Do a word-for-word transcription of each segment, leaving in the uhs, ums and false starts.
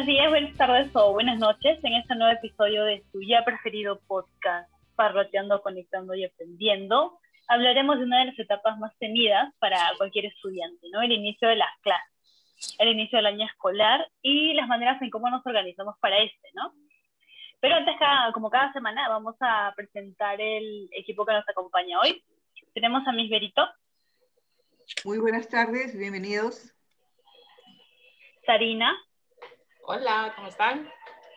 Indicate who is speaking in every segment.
Speaker 1: Buenos días, buenas tardes o buenas noches en este nuevo episodio de su ya preferido podcast, Parloteando, Conectando y Aprendiendo. Hablaremos de una de las etapas más temidas para cualquier estudiante, ¿no? El inicio de las clases, el inicio del año escolar y las maneras en cómo nos organizamos para este, ¿no? Pero antes, cada, como cada semana, vamos a presentar el equipo que nos acompaña hoy. Tenemos a Miss Berito.
Speaker 2: Muy buenas tardes, bienvenidos.
Speaker 1: Sarina.
Speaker 3: Hola, ¿cómo están?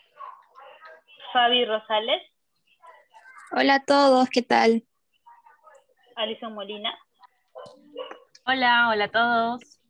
Speaker 1: Fabi Rosales.
Speaker 4: Hola a todos, ¿qué tal?
Speaker 1: Alison Molina.
Speaker 5: Hola, hola a todos.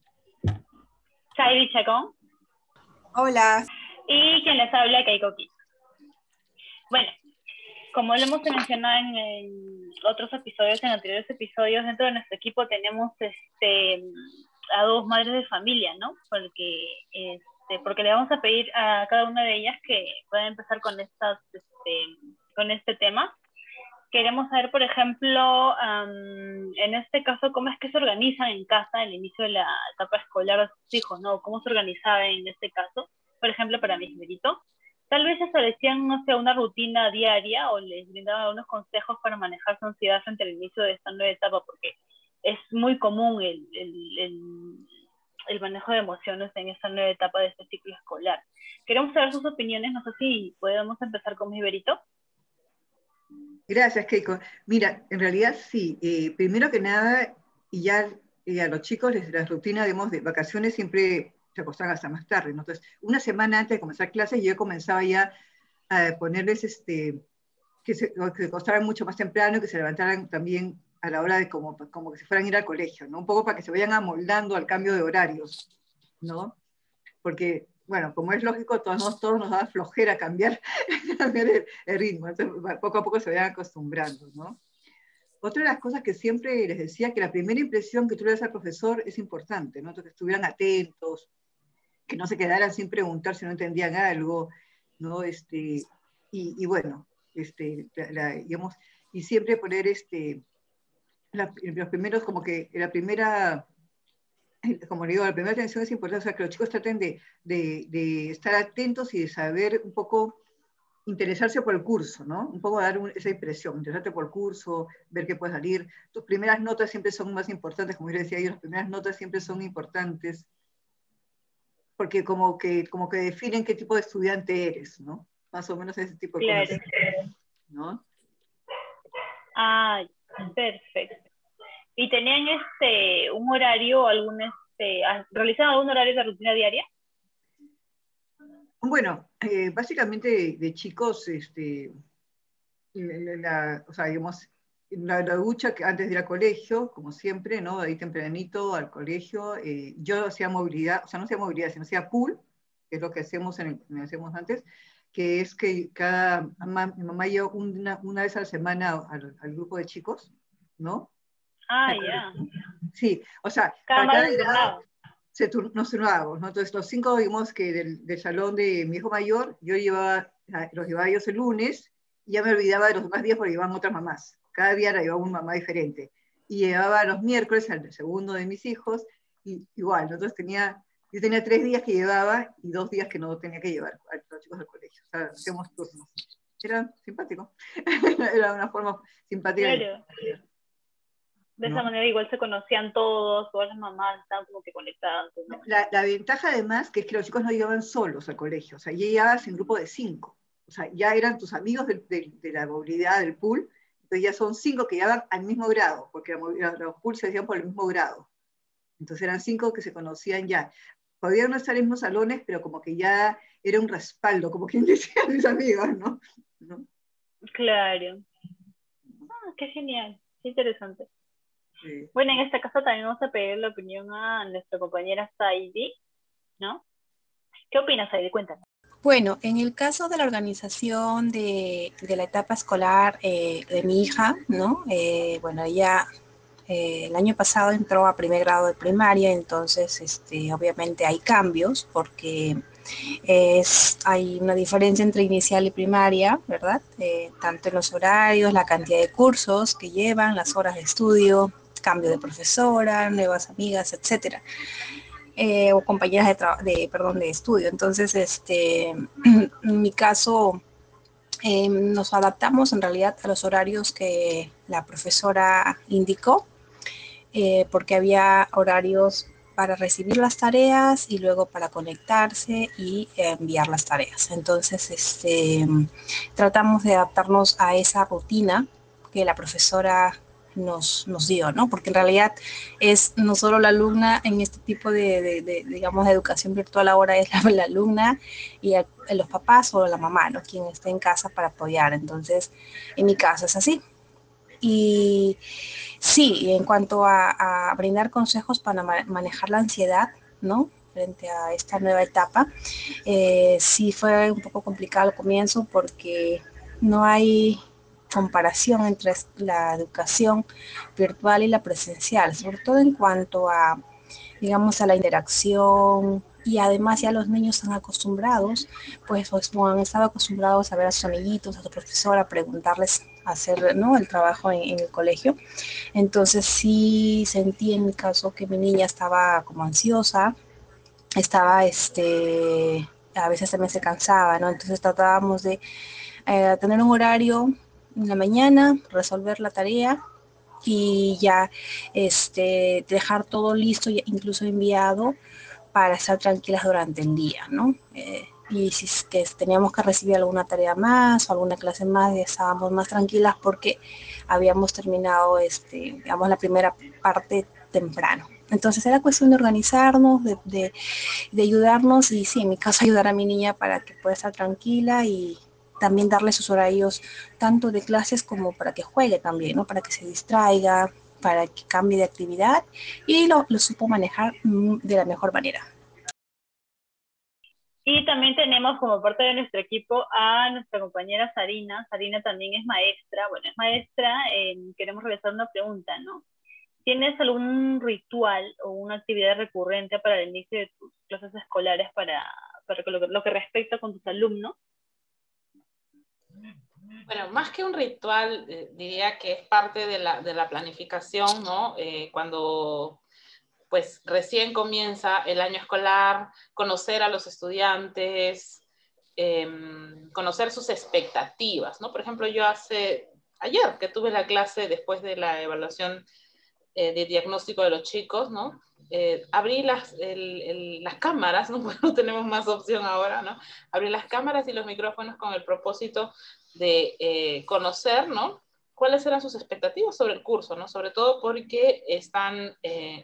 Speaker 1: Saidi Chacón.
Speaker 6: Hola.
Speaker 1: Y quien les habla, Keiko Ki. Bueno, como lo hemos mencionado en, en otros episodios, en anteriores episodios, dentro de nuestro equipo tenemos este, a dos madres de familia, ¿no? Porque, este, porque le vamos a pedir a cada una de ellas que pueda empezar con, estas, este, con este tema. Queremos saber, por ejemplo, um, en este caso, cómo es que se organizan en casa el inicio de la etapa escolar de sus hijos, ¿no? ¿Cómo se organizaba en este caso? Por ejemplo, para mi Berito. Tal vez establecían, no sé, una rutina diaria o les brindaban unos consejos para manejar su ansiedad frente al inicio de esta nueva etapa, porque es muy común el, el, el, el manejo de emociones en esta nueva etapa de este ciclo escolar. Queremos saber sus opiniones, no sé si podemos empezar con mi Berito.
Speaker 2: Gracias, Keiko. Mira, en realidad sí, eh, primero que nada, y ya eh, a los chicos les, la rutina, digamos, de vacaciones siempre se acostaban hasta más tarde, ¿no? Entonces, una semana antes de comenzar clases, yo comenzaba ya a ponerles, este, que se, que se acostaran mucho más temprano, que se levantaran también a la hora de como, como que se fueran a ir al colegio, ¿no? Un poco para que se vayan amoldando al cambio de horarios, ¿no? Porque, bueno, como es lógico, todos, todos nos da flojera cambiar, cambiar el, el ritmo, entonces poco a poco se vayan acostumbrando, ¿no? Otra de las cosas que siempre les decía, que la primera impresión que tú le das al profesor es importante, ¿no? Entonces, que estuvieran atentos, que no se quedaran sin preguntar si no entendían algo, ¿no? Este, y, y bueno, este, la, la, digamos, y siempre poner este, la, los primeros, como que la primera, como digo, la primera atención es importante, o sea, que los chicos traten de, de, de estar atentos y de saber un poco, interesarse por el curso, ¿no? Un poco dar un, esa impresión, interesarte por el curso, ver qué puede salir. Tus primeras notas siempre son más importantes, como yo decía, yo, las primeras notas siempre son importantes, porque como que, como que definen qué tipo de estudiante eres, ¿no? Más o menos ese tipo de
Speaker 1: claro.
Speaker 2: cosas, ¿no?
Speaker 1: Ah, perfecto. ¿Y tenían este, un horario, algún, este, realizaban algún horario de rutina diaria?
Speaker 2: Bueno, eh, básicamente de, de chicos, este, la, la, o sea, digamos, la, la ducha que antes de ir al colegio, como siempre, ¿no? Ahí tempranito al colegio, eh, yo hacía movilidad, o sea, no hacía movilidad, sino hacía pool, que es lo que hacemos, en el, hacemos antes, que es que cada, mi mamá y yo una, una vez a la semana al, al grupo de chicos, ¿no?
Speaker 1: Ah, ya. Yeah.
Speaker 2: Sí, o sea,
Speaker 1: cada
Speaker 2: para
Speaker 1: cada
Speaker 2: grado se tur nos turnábamos, ¿no? Entonces los cinco, digamos, que del, del salón de mi hijo mayor, yo llevaba, los llevaba ellos el lunes, y ya me olvidaba de los demás días porque llevaban otras mamás. Cada día la llevaba una mamá diferente. Y llevaba los miércoles al segundo de mis hijos, y igual, ¿no? Entonces tenía, yo tenía tres días que llevaba y dos días que no tenía que llevar a los chicos al colegio. O sea, hacíamos turnos. Era simpático. Era una forma simpática.
Speaker 1: Claro. De esa ¿no? manera igual se conocían todos, todas las mamás estaban como que conectadas, ¿no?
Speaker 2: La, la ventaja además que es que los chicos no llegaban solos al colegio, o sea, ya llegabas en grupo de cinco. O sea, ya eran tus amigos de, de, de la movilidad del pool, entonces ya son cinco que llegaban al mismo grado, porque la, los pools se hacían por el mismo grado. Entonces eran cinco que se conocían ya. Podían no estar en los mismos salones, pero como que ya era un respaldo, como quien decía mis amigos, ¿no? ¿no?
Speaker 1: Claro. Ah, qué genial, qué interesante.
Speaker 2: Sí.
Speaker 1: Bueno, en este caso también vamos a pedir la opinión a nuestra compañera Saidi, ¿no? ¿Qué opinas, Saidi? Cuéntanos.
Speaker 4: Bueno, en el caso de la organización de, de la etapa escolar eh, de mi hija, ¿no? Eh, bueno, ella eh, el año pasado entró a primer grado de primaria, entonces este, obviamente hay cambios porque es, hay una diferencia entre inicial y primaria, ¿verdad? Eh, tanto en los horarios, la cantidad de cursos que llevan, las horas de estudio, cambio de profesora, nuevas amigas, etcétera. eh, o compañeras de, de, perdón, de estudio. Entonces, este, en mi caso, eh, nos adaptamos en realidad a los horarios que la profesora indicó, eh, porque había horarios para recibir las tareas y luego para conectarse y eh, enviar las tareas. Entonces, este, tratamos de adaptarnos a esa rutina que la profesora nos, nos dio, ¿no? Porque en realidad es no solo la alumna en este tipo de, de, de digamos, de educación virtual ahora es la, la alumna y el, los papás o la mamá, ¿no? Quien está en casa para apoyar. Entonces, en mi caso es así. Y sí, en cuanto a, a brindar consejos para ma manejar la ansiedad, ¿no? Frente a esta nueva etapa, eh, sí fue un poco complicado al comienzo porque no hay comparación entre la educación virtual y la presencial, sobre todo en cuanto a, digamos, a la interacción, y además ya los niños están acostumbrados, pues, pues han estado acostumbrados a ver a sus amiguitos, a su profesora, a preguntarles, a hacer, ¿no?, el trabajo en, en el colegio. Entonces sí sentí en mi caso que mi niña estaba como ansiosa, estaba, este, a veces también se cansaba, ¿no? Entonces tratábamos de eh, tener un horario en la mañana, resolver la tarea y ya este, dejar todo listo, incluso enviado, para estar tranquilas durante el día, ¿no? Eh, y si es que teníamos que recibir alguna tarea más o alguna clase más, ya estábamos más tranquilas porque habíamos terminado, este, digamos, la primera parte temprano. Entonces era cuestión de organizarnos, de, de, de ayudarnos y sí, en mi caso ayudar a mi niña para que pueda estar tranquila y también darle sus horarios tanto de clases como para que juegue también, ¿no? Para que se distraiga, para que cambie de actividad y lo, lo supo manejar de la mejor manera.
Speaker 1: Y también tenemos como parte de nuestro equipo a nuestra compañera Sarina. Sarina también es maestra. Bueno, es maestra, eh, queremos realizar una pregunta, ¿no? ¿Tienes algún ritual o una actividad recurrente para el inicio de tus clases escolares para, para lo, que, lo que respecta con tus alumnos?
Speaker 3: Bueno, más que un ritual, eh, diría que es parte de la, de la planificación, ¿no? Eh, cuando pues recién comienza el año escolar, conocer a los estudiantes, eh, conocer sus expectativas, ¿no? Por ejemplo, yo hace, ayer que tuve la clase después de la evaluación eh, de diagnóstico de los chicos, ¿no? Eh, abrí las, el, el, las cámaras, ¿no? Pues no tenemos más opción ahora, ¿no? Abrí las cámaras y los micrófonos con el propósito de eh, conocer, ¿no? Cuáles eran sus expectativas sobre el curso, ¿no? Sobre todo porque están eh,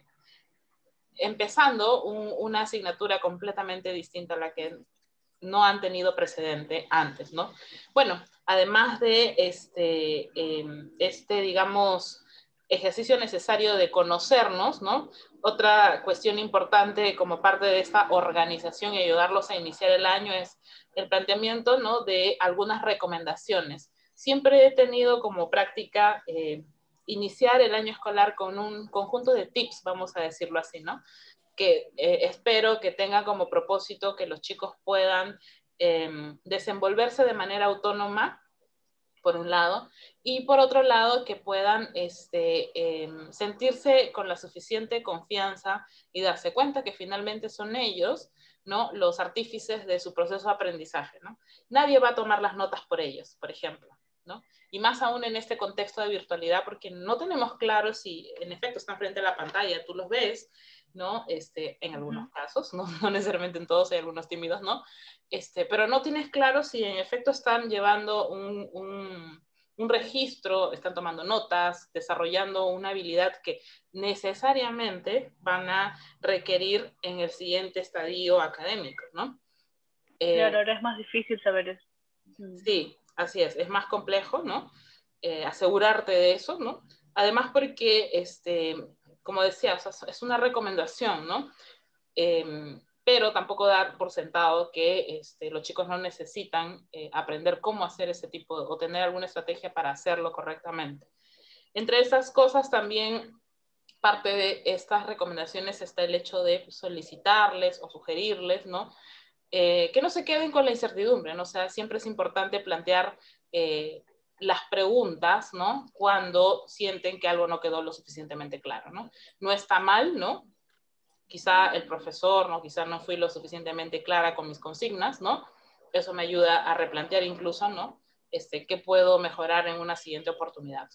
Speaker 3: empezando un, una asignatura completamente distinta a la que no han tenido precedente antes, ¿no? Bueno, además de este, eh, este digamos, ejercicio necesario de conocernos, ¿no? Otra cuestión importante como parte de esta organización y ayudarlos a iniciar el año es el planteamiento, ¿no?, de algunas recomendaciones. Siempre he tenido como práctica eh, iniciar el año escolar con un conjunto de tips, vamos a decirlo así, ¿no? Que eh, espero que tenga como propósito que los chicos puedan eh, desenvolverse de manera autónoma, por un lado, y por otro lado que puedan este, eh, sentirse con la suficiente confianza y darse cuenta que finalmente son ellos, ¿no?, los artífices de su proceso de aprendizaje, ¿no? Nadie va a tomar las notas por ellos, por ejemplo, ¿no? Y más aún en este contexto de virtualidad, porque no tenemos claro si en efecto están frente a la pantalla, tú los ves, ¿no? Este, en algunos casos, ¿no? No necesariamente en todos, hay algunos tímidos, ¿no? Este, pero no tienes claro si en efecto están llevando un, un, un registro, están tomando notas, desarrollando una habilidad que necesariamente van a requerir en el siguiente estadio académico, ¿no?
Speaker 1: Eh, claro, ahora es más difícil saber eso.
Speaker 3: Sí, así es, es más complejo, ¿no? Eh, asegurarte de eso, ¿no? Además porque, este, como decía, o sea, es una recomendación, ¿no? Eh, pero tampoco dar por sentado que este, los chicos no necesitan eh, aprender cómo hacer ese tipo de, o tener alguna estrategia para hacerlo correctamente. Entre esas cosas también, parte de estas recomendaciones está el hecho de solicitarles o sugerirles, ¿no? Eh, que no se queden con la incertidumbre, ¿no? O sea, siempre es importante plantear eh, las preguntas, ¿no?, cuando sienten que algo no quedó lo suficientemente claro, ¿no? No está mal, ¿no?, quizá el profesor, ¿no? Quizá no fui lo suficientemente clara con mis consignas, ¿no? Eso me ayuda a replantear incluso, ¿no? Este, ¿qué puedo mejorar en una siguiente oportunidad?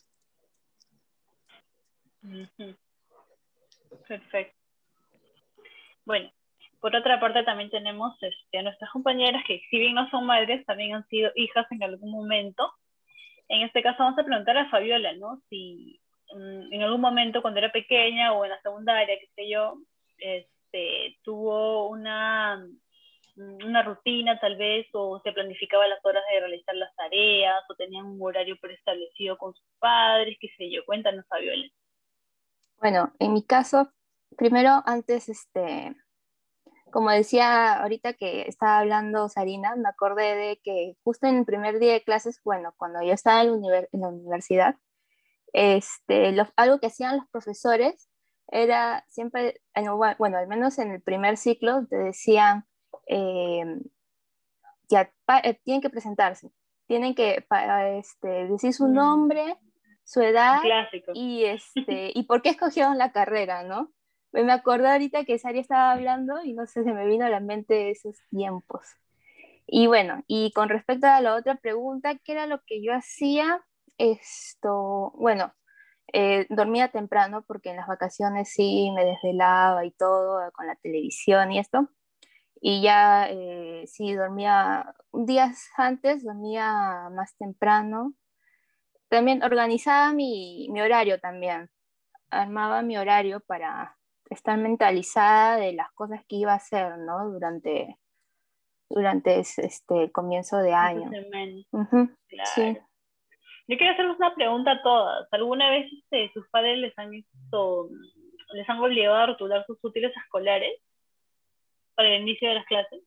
Speaker 1: Uh-huh. Perfecto. Bueno, por otra parte también tenemos este, a nuestras compañeras que si bien no son madres, también han sido hijas en algún momento. En este caso vamos a preguntar a Fabiola, ¿no? Si um, en algún momento cuando era pequeña o en la secundaria, qué sé yo, este, tuvo una, una rutina tal vez, o se planificaba las horas de realizar las tareas, o tenían un horario preestablecido con sus padres, qué sé yo. Cuéntanos, Fabiola.
Speaker 7: Bueno, en mi caso, primero antes, este, como decía ahorita que estaba hablando Sarina, me acordé de que justo en el primer día de clases, bueno, cuando yo estaba en la, univer en la universidad, este, lo, algo que hacían los profesores era siempre, bueno, al menos en el primer ciclo, te decían, eh, ya, pa, eh, tienen que presentarse, tienen que pa, este, decir su nombre, su edad y, este, y por qué escogieron la carrera, ¿no? Me acuerdo ahorita que Sari estaba hablando y no sé, se me vino a la mente esos tiempos. Y bueno, y con respecto a la otra pregunta, ¿qué era lo que yo hacía? Esto, bueno, eh, dormía temprano porque en las vacaciones sí me desvelaba y todo con la televisión y esto. Y ya eh, sí dormía días antes, dormía más temprano. También organizaba mi, mi horario también. Armaba mi horario para estar mentalizada de las cosas que iba a hacer, ¿no? Durante, durante este comienzo de año. Uh-huh.
Speaker 1: Claro.
Speaker 7: Sí.
Speaker 1: Yo quiero hacerles una pregunta a todas. ¿Alguna vez este, sus padres les han visto, les han obligado a rotular sus útiles escolares para el inicio de las clases?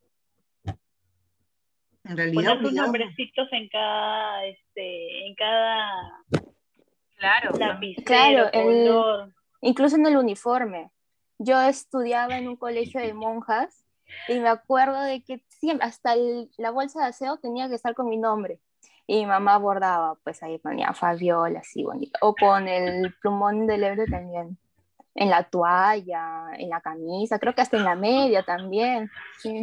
Speaker 2: En realidad,
Speaker 1: poner sus nombrecitos en cada, este, en cada
Speaker 5: claro,
Speaker 1: lapicero,
Speaker 7: claro,
Speaker 1: color.
Speaker 7: El, incluso en el uniforme. Yo estudiaba en un colegio de monjas y me acuerdo de que siempre, hasta el, la bolsa de aseo tenía que estar con mi nombre. Y mi mamá bordaba, pues ahí ponía Fabiola, así bonito. O con el plumón del Ebro también. En la toalla, en la camisa, creo que hasta en la media también. Sí.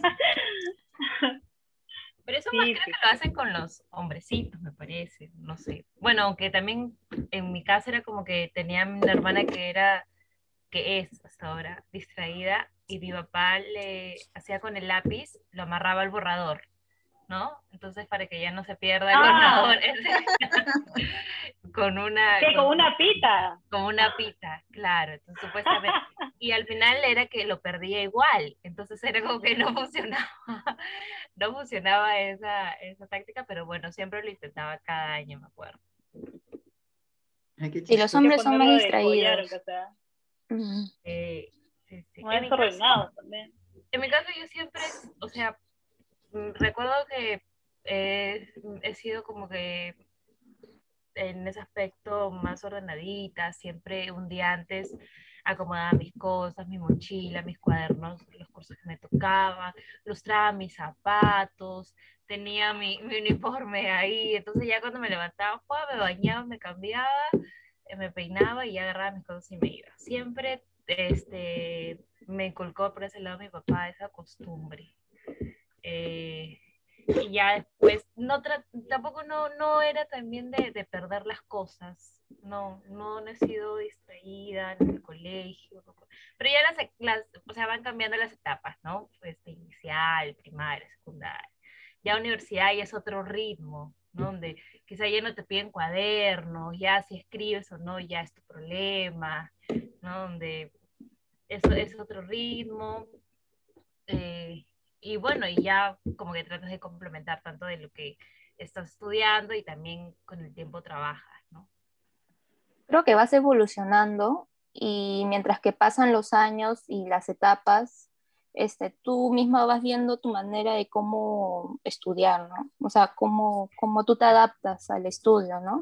Speaker 5: Pero eso
Speaker 1: Sí,
Speaker 5: más creo
Speaker 1: sí.
Speaker 5: que lo hacen con los hombrecitos, me parece, no sé. Bueno, aunque también en mi casa era como que tenía una hermana que era, que es hasta ahora, distraída, y mi papá le hacía con el lápiz, lo amarraba al borrador, ¿no? Entonces para que ya no se pierda el
Speaker 1: Ah.
Speaker 5: borrador. con una...
Speaker 1: ¿Qué?
Speaker 5: Con,
Speaker 1: ¿Con una pita?
Speaker 5: Con una pita, claro. Entonces, supuestamente, y al final era que lo perdía igual, entonces era como que no funcionaba, no funcionaba esa, esa táctica, pero bueno, siempre lo intentaba cada año, me acuerdo.
Speaker 2: Ay,
Speaker 7: y los hombres son más distraídos.
Speaker 1: Collar,
Speaker 7: uh-huh.
Speaker 5: eh, sí, sí.
Speaker 1: Muy desordenados también.
Speaker 5: En mi caso yo siempre, o sea, recuerdo que eh, he sido como que en ese aspecto más ordenadita, siempre un día antes acomodaba mis cosas, mi mochila, mis cuadernos, los cursos que me tocaban, lustraba mis zapatos, tenía mi, mi uniforme ahí, entonces ya cuando me levantaba, me bañaba, me cambiaba, me peinaba y ya agarraba mis cosas y me iba. Siempre este, me inculcó por ese lado mi papá esa costumbre. Eh, y ya después no tampoco no, no era también de, de perder las cosas, no, no he sido distraída en el colegio, pero ya las, las o sea, van cambiando las etapas, ¿no? Este, inicial, primaria, secundaria, ya universidad ya es otro ritmo, ¿no? Donde quizá ya no te piden cuadernos, ya si escribes o no, ya es tu problema, ¿no? Donde eso es otro ritmo, eh, y bueno, y ya como que tratas de complementar tanto de lo que estás estudiando y también con el tiempo trabajas, ¿no?
Speaker 7: Creo que vas evolucionando y mientras que pasan los años y las etapas, este, tú misma vas viendo tu manera de cómo estudiar, ¿no? O sea, cómo, cómo tú te adaptas al estudio, ¿no?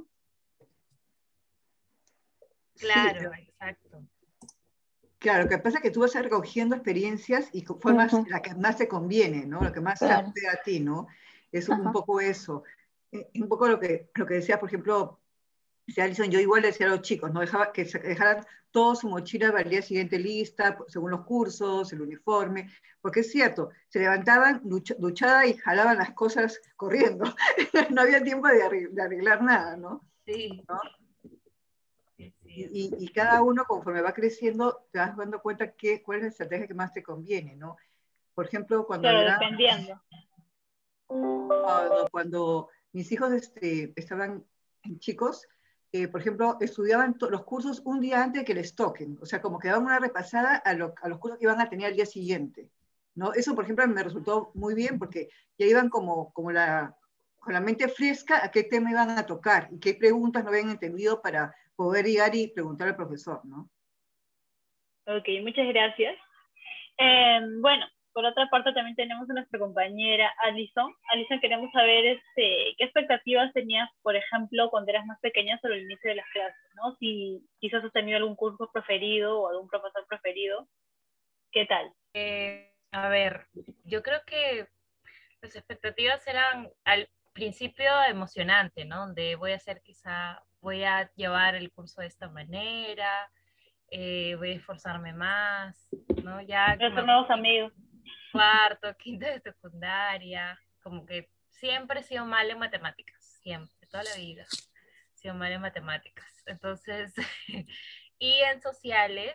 Speaker 5: Claro,
Speaker 2: sí.
Speaker 5: Exacto.
Speaker 2: Claro, lo que pasa es que tú vas recogiendo experiencias y fue más uh-huh. la que más te conviene, ¿no? Lo que más claro. se apega a ti, ¿no? Es uh-huh. un poco eso. Un poco lo que, lo que decía, por ejemplo, Sí, Alison, yo igual le decía a los chicos, ¿no? Dejaba, que se dejaran toda su mochila para el día siguiente lista, según los cursos, el uniforme, porque es cierto, se levantaban, ducha, duchada y jalaban las cosas corriendo. No había tiempo de arreglar, de arreglar nada, ¿no?
Speaker 5: Sí.
Speaker 2: ¿No?
Speaker 5: Sí, sí,
Speaker 2: Y, y, y cada uno, conforme va creciendo, te vas dando cuenta que, cuál es la estrategia que más te conviene, ¿no? Por ejemplo, cuando
Speaker 1: Claro,
Speaker 2: era,
Speaker 1: dependiendo.
Speaker 2: cuando, cuando mis hijos este, estaban chicos, eh, por ejemplo, estudiaban los cursos un día antes de que les toquen, o sea, como que daban una repasada a, lo, a los cursos que iban a tener al día siguiente, ¿no? Eso, por ejemplo, me resultó muy bien porque ya iban como, como la, con la mente fresca a qué tema iban a tocar y qué preguntas no habían entendido para poder llegar y preguntar al profesor, ¿no?
Speaker 1: Ok, muchas gracias. Eh, bueno, por otra parte también tenemos a nuestra compañera Alison. Alison, queremos saber este, qué expectativas tenías, por ejemplo, cuando eras más pequeña sobre el inicio de las clases, ¿no? Si quizás has tenido algún curso preferido o algún profesor preferido, ¿qué tal?
Speaker 5: Eh, a ver, yo creo que las expectativas eran al principio emocionante, ¿no? Donde voy a hacer quizá, voy a llevar el curso de esta manera, eh, voy a esforzarme más, ¿no? Ya
Speaker 1: Nuestros
Speaker 5: como
Speaker 1: nuevos amigos.
Speaker 5: cuarto, quinto de secundaria, como que siempre he sido mal en matemáticas, siempre, toda la vida he sido mal en matemáticas. Entonces, y en sociales,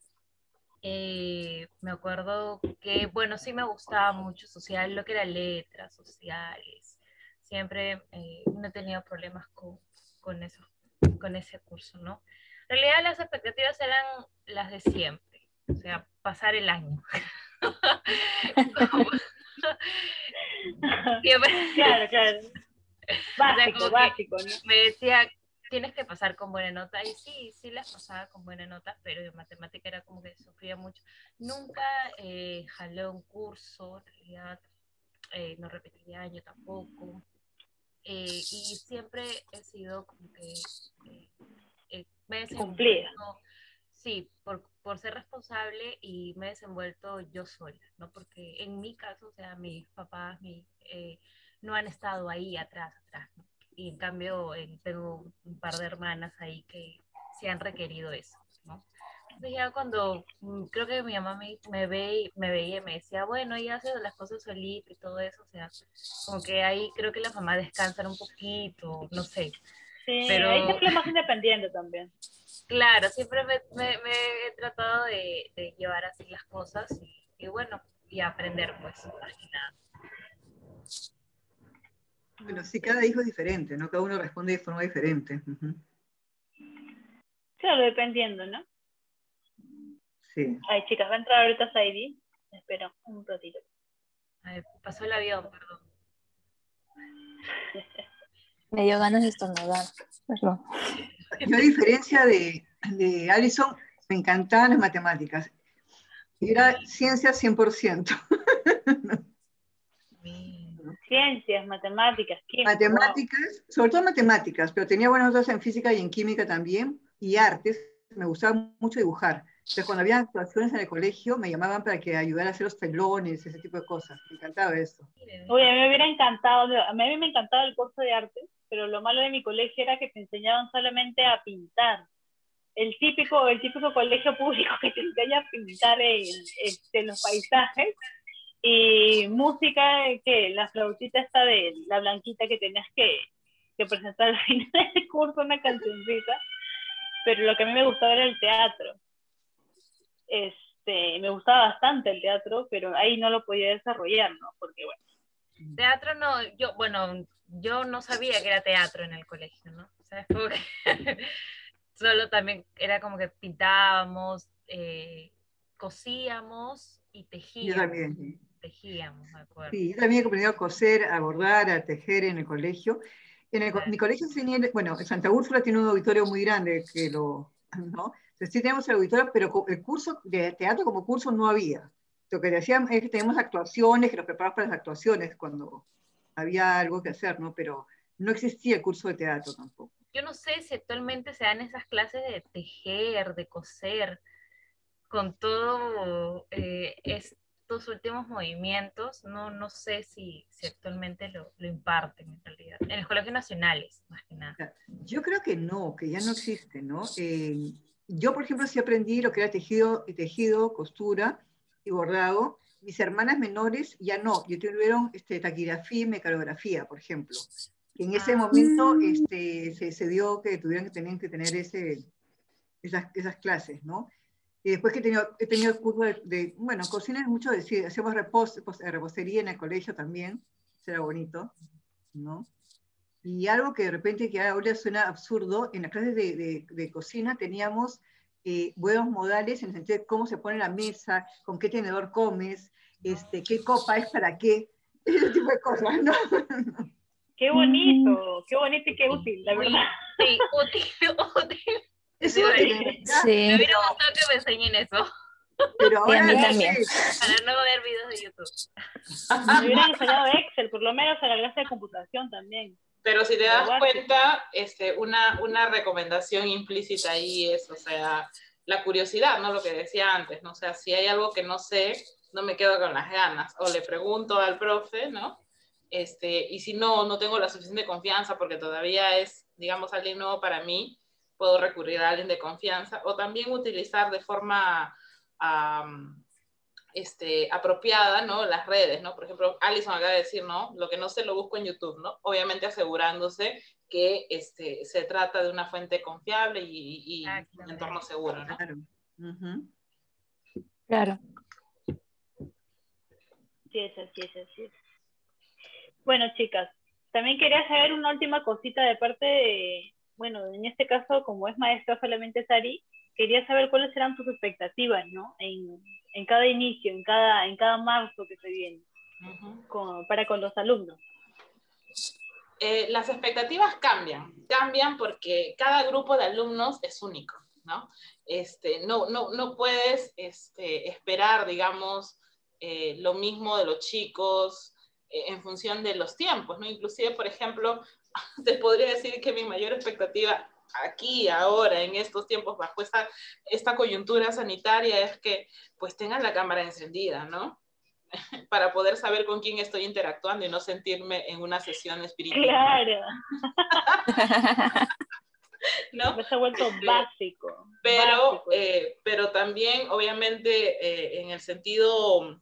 Speaker 5: eh, me acuerdo que, bueno, sí me gustaba mucho social, lo que era letras, sociales. Siempre eh, no he tenido problemas con, con, eso, con ese curso, ¿no? En realidad las expectativas eran las de siempre, o sea, pasar el año. Siempre,
Speaker 1: Claro, claro.
Speaker 5: o sea,
Speaker 1: Básico,
Speaker 5: como que
Speaker 1: básico, ¿no?
Speaker 5: me decía, tienes que pasar con buena nota, y sí, sí las pasaba con buena nota, pero en matemática era como que sufría mucho. Nunca eh, jalé un curso, en realidad eh, no repetí de año tampoco, eh, y siempre he sido como que eh, eh, me he
Speaker 1: Cumplida.
Speaker 5: desenvuelto, sí, por, por ser responsable y me he desenvuelto yo sola, ¿no? Porque en mi caso, o sea, mis papás mi, eh, no han estado ahí atrás, atrás, ¿no? Y en cambio eh, tengo un par de hermanas ahí que sí han requerido eso, ¿no? Entonces ya cuando mm, creo que mi mamá me, me, ve, me veía y me decía, bueno, ella hace las cosas solita y todo eso, o sea, como que ahí creo que las mamás descansan un poquito, no sé,
Speaker 1: Sí, ahí
Speaker 5: pero
Speaker 1: te más independiente también.
Speaker 5: claro, siempre me, me, me he tratado de, de, llevar así las cosas y, y bueno, y aprender pues, más que nada.
Speaker 2: Bueno, sí, cada hijo es diferente, ¿no? Cada uno responde de forma diferente. Uh-huh.
Speaker 1: Claro, dependiendo, ¿no?
Speaker 2: Sí.
Speaker 1: Ay, chicas, va a entrar ahorita Saidi. Espera un ratito.
Speaker 5: A ver, pasó el avión, perdón.
Speaker 7: Me dio ganas de estornudar. Perdón.
Speaker 2: Yo, a diferencia de, de Alison, me encantaban las matemáticas. Era ciencia cien por ciento.
Speaker 1: Ciencias, matemáticas, química.
Speaker 2: Matemáticas, wow. Sobre todo matemáticas, pero tenía buenas notas en física y en química también, y artes. Me gustaba mucho dibujar. Entonces, cuando había actuaciones en el colegio, me llamaban para que ayudara a hacer los telones, ese tipo de cosas. Me encantaba eso.
Speaker 1: Uy, a mí me hubiera encantado, a mí me encantaba el curso de arte, pero lo malo de mi colegio era que te enseñaban solamente a pintar. El típico, el típico colegio público que te enseña a pintar en, este, los paisajes, y música, que la flautita esta de la blanquita que tenías que, que presentar al final del curso, una cancioncita, pero lo que a mí me gustaba era el teatro. Este, me gustaba bastante el teatro, pero ahí no lo podía desarrollar, ¿no? Porque bueno.
Speaker 5: Teatro no, yo, bueno, yo no sabía que era teatro en el colegio, ¿no? O sea, es como que solo también era como que pintábamos, eh, cosíamos y tejíamos.
Speaker 2: Yo también, sí.
Speaker 5: Tejíamos, me acuerdo.
Speaker 2: Sí, yo también he aprendido a coser, a bordar, a tejer en el colegio. En el, mi colegio, bueno, en Santa Úrsula tiene un auditorio muy grande, que lo, ¿no? Entonces sí tenemos el auditorio, pero el curso de teatro como curso no había. Lo que decían es que teníamos actuaciones, que nos preparamos para las actuaciones cuando había algo que hacer, ¿no? Pero no existía el curso de teatro tampoco.
Speaker 5: Yo no sé si actualmente se dan esas clases de tejer, de coser, con todo, eh, es, tus últimos movimientos, no, no sé si, si actualmente lo, lo imparten en realidad, en los colegios nacionales, más que nada.
Speaker 2: Yo creo que no, que ya no existe, ¿no? Eh, yo, por ejemplo, sí aprendí lo que era tejido, tejido, costura y bordado. Mis hermanas menores ya no, ya tuvieron este, taquigrafía y mecanografía, por ejemplo. Que en ese
Speaker 5: Ah.
Speaker 2: momento este, se, se dio que tuvieron que tener que tener ese, esas, esas clases, ¿no? Y después que he tenido, he tenido cursos de, de, bueno, cocina es mucho decir, hacemos repos, repostería en el colegio también, será bonito, ¿no? Y algo que de repente que ahora suena absurdo, en las clases de, de, de cocina teníamos eh, buenos modales en el sentido de cómo se pone la mesa, con qué tenedor comes, este, qué copa es para qué, ese tipo de cosas, ¿no?
Speaker 1: Qué bonito, qué bonito y qué útil, la verdad.
Speaker 5: Sí, útil, útil.
Speaker 2: Es
Speaker 5: Sí,
Speaker 2: útil, ¿ya?
Speaker 7: Sí.
Speaker 5: Me hubiera gustado que me enseñen eso.
Speaker 2: Pero
Speaker 7: Sí, a
Speaker 2: ahora
Speaker 7: mí
Speaker 2: no
Speaker 7: también.
Speaker 2: sé.
Speaker 5: Para no ver videos de YouTube.
Speaker 1: Me hubieran enseñado Excel, por lo menos a la clase de computación también.
Speaker 3: Pero si te das
Speaker 1: Lo
Speaker 3: cuenta, este, una, una recomendación implícita ahí es, o sea, la curiosidad, ¿no? Lo que decía antes, ¿no? O sea, si hay algo que no sé, no me quedo con las ganas. O le pregunto al profe, ¿no? Este, y si no, no tengo la suficiente confianza porque todavía es, digamos, alguien nuevo para mí, puedo recurrir a alguien de confianza. O también utilizar de forma um, este, apropiada, ¿no? Las redes, ¿no? Por ejemplo, Alison acaba de decir, ¿no? Lo que no sé lo busco en YouTube, ¿no? Obviamente asegurándose que este, se trata de una fuente confiable y, y un entorno seguro, ¿no?
Speaker 2: Claro. Uh-huh.
Speaker 7: Claro.
Speaker 1: Sí, es así, es así. Bueno, chicas, también quería saber una última cosita de parte de, bueno, en este caso, como es maestra solamente Sari, quería saber cuáles eran tus expectativas, ¿no? En, en cada inicio, en cada, en cada marzo que se viene, uh-huh. con, para con los alumnos.
Speaker 3: Eh, las expectativas cambian, cambian porque cada grupo de alumnos es único, ¿no? Este, no, no, no puedes este, esperar, digamos, eh, lo mismo de los chicos eh, en función de los tiempos, ¿no? Inclusive, por ejemplo, te podría decir que mi mayor expectativa aquí, ahora, en estos tiempos, bajo esta, esta coyuntura sanitaria, es que pues tengan la cámara encendida, ¿no? Para poder saber con quién estoy interactuando y no sentirme en una sesión espiritual.
Speaker 1: Claro.
Speaker 3: ¿No?
Speaker 1: Se ha vuelto básico.
Speaker 3: Pero,
Speaker 1: básico.
Speaker 3: Eh, pero también, obviamente, eh, en el sentido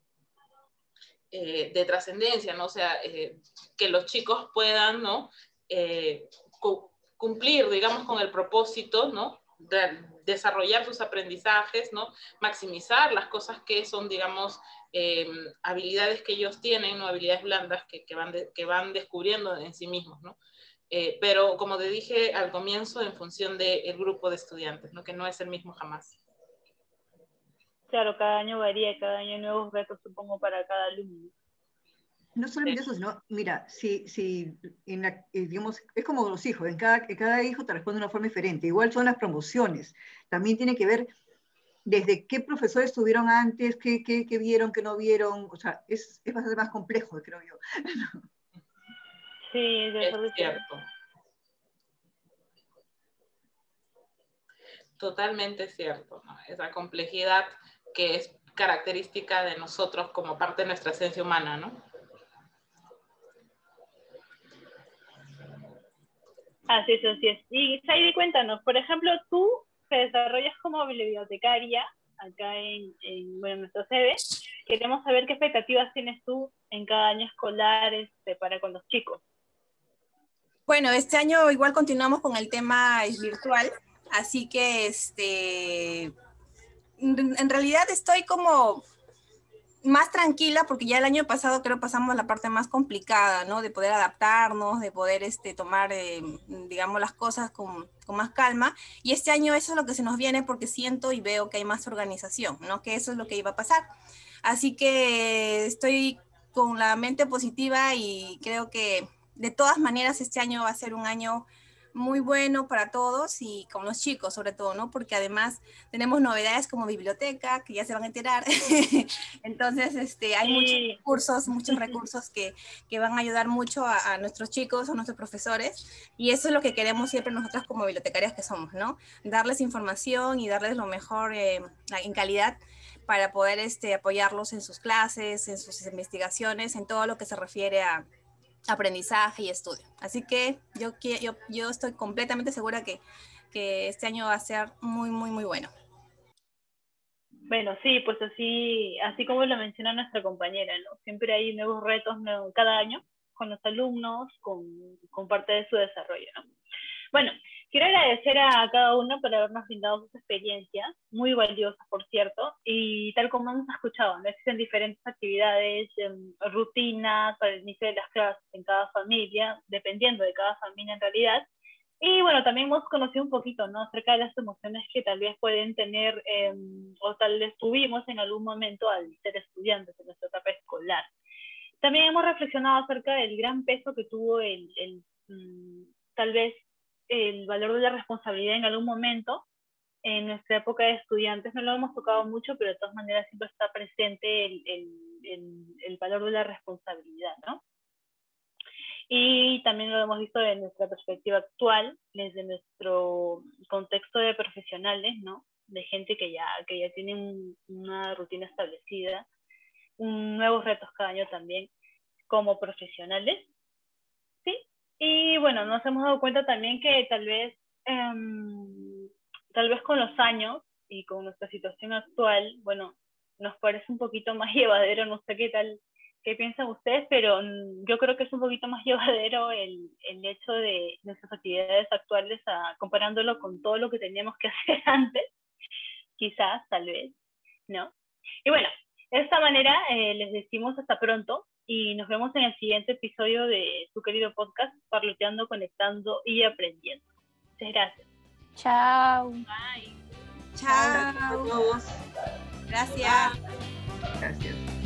Speaker 3: eh, de trascendencia, ¿no? O sea, eh, que los chicos puedan, ¿no? Eh, cu cumplir, digamos, con el propósito, ¿no? De desarrollar sus aprendizajes, ¿no? Maximizar las cosas que son, digamos, eh, habilidades que ellos tienen, ¿no? Habilidades blandas que, que, van de, que van descubriendo en sí mismos, ¿no? Eh, pero, como te dije al comienzo, en función del grupo de estudiantes, ¿no? Que no es el mismo jamás.
Speaker 1: Claro, cada año varía, cada año hay nuevos retos, supongo, para cada alumno.
Speaker 2: No solamente eso, sino, mira, si, si en la, digamos, es como los hijos, en cada, en cada hijo te responde de una forma diferente. Igual son las promociones. También tiene que ver desde qué profesores estuvieron antes, qué, qué, qué vieron, qué no vieron. O sea, es, es bastante más complejo, creo yo.
Speaker 1: Sí, de
Speaker 3: es cierto. Totalmente cierto, ¿no? Esa complejidad que es característica de nosotros como parte de nuestra esencia humana, ¿no?
Speaker 1: Así es, así es. Y Saidi, cuéntanos, por ejemplo, tú te desarrollas como bibliotecaria acá en, en, bueno, en nuestra sede. Queremos saber qué expectativas tienes tú en cada año escolar este, para con los chicos.
Speaker 4: Bueno, este año igual continuamos con el tema virtual, así que este, en realidad estoy como más tranquila porque ya el año pasado creo pasamos la parte más complicada, ¿no? De poder adaptarnos, de poder este, tomar, eh, digamos, las cosas con, con más calma. Y este año eso es lo que se nos viene porque siento y veo que hay más organización, ¿no? Que eso es lo que iba a pasar. Así que estoy con la mente positiva y creo que de todas maneras este año va a ser un año muy bueno para todos y con los chicos sobre todo, ¿no? Porque además tenemos novedades como biblioteca, que ya se van a enterar. Entonces, este, hay sí. muchos recursos, muchos recursos que, que van a ayudar mucho a, a nuestros chicos, a nuestros profesores. Y eso es lo que queremos siempre nosotras como bibliotecarias que somos, ¿no? Darles información y darles lo mejor eh, en calidad para poder este, apoyarlos en sus clases, en sus investigaciones, en todo lo que se refiere a aprendizaje y estudio. Así que yo, yo, yo estoy completamente segura que, que este año va a ser muy, muy, muy bueno.
Speaker 1: Bueno, sí, pues así, así como lo menciona nuestra compañera, ¿no? Siempre hay nuevos retos nuevos, cada año con los alumnos, con, con parte de su desarrollo, ¿no? Bueno, quiero agradecer a cada uno por habernos brindado sus experiencias, muy valiosas, por cierto, y tal como hemos escuchado, ¿no? Existen diferentes actividades, eh, rutinas para el inicio de las clases en cada familia, dependiendo de cada familia en realidad. Y bueno, también hemos conocido un poquito, ¿no? Acerca de las emociones que tal vez pueden tener eh, o tal vez tuvimos en algún momento al ser estudiantes en nuestra etapa escolar. También hemos reflexionado acerca del gran peso que tuvo el, el mm, tal vez el valor de la responsabilidad en algún momento. En nuestra época de estudiantes no lo hemos tocado mucho, pero de todas maneras siempre está presente el, el, el, el valor de la responsabilidad, ¿no? Y también lo hemos visto desde nuestra perspectiva actual, desde nuestro contexto de profesionales, ¿no? De gente que ya, que ya tiene un, una rutina establecida, un, nuevos retos cada año también como profesionales, ¿sí? Y bueno, nos hemos dado cuenta también que tal vez, um, tal vez con los años y con nuestra situación actual, bueno, nos parece un poquito más llevadero, no sé qué tal, qué piensan ustedes, pero yo creo que es un poquito más llevadero el, el hecho de nuestras actividades actuales a, comparándolo con todo lo que teníamos que hacer antes, quizás, tal vez, ¿no? Y bueno, de esta manera eh, les decimos hasta pronto y nos vemos en el siguiente episodio de su querido podcast, Parloteando, Conectando y Aprendiendo. Muchas gracias.
Speaker 7: Chao.
Speaker 5: Bye.
Speaker 4: Chao.
Speaker 2: Gracias a todos.
Speaker 4: Gracias.
Speaker 2: Gracias.